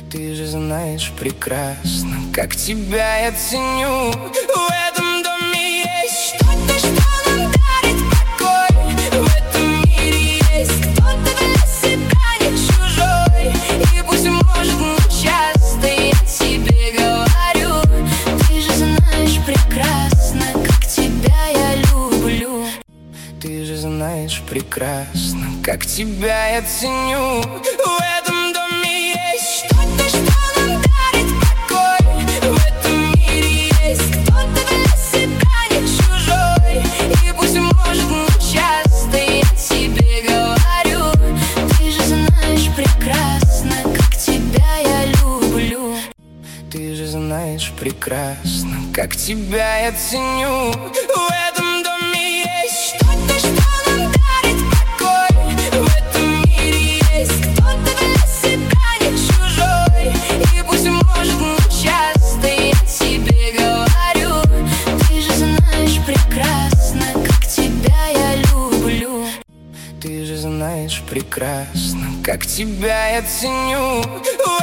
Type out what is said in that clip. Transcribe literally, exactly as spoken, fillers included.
Ты же знаешь прекрасно, как тебя я ценю. В этом доме есть что-то, что нам дарит покой. В этом мире есть кто-то для себя не чужой. И пусть может не часто, я тебе говорю. Ты же знаешь прекрасно, как тебя я люблю. Ты же знаешь прекрасно, как тебя я ценю. В этом доме есть что-то, что нам дарит покой. В этом мире есть кто-то для себя не чужой. И пусть может не часто, я тебе говорю. Ты же знаешь прекрасно, как тебя я люблю. Ты же знаешь прекрасно, как тебя я ценю. В этом доме есть что-то, что нам дарит покой. В этом мире есть кто-то для себя не чужой. И пусть может не часто, я тебе говорю. Ты же знаешь прекрасно, как тебя я люблю. Ты же знаешь прекрасно, как тебя я ценю.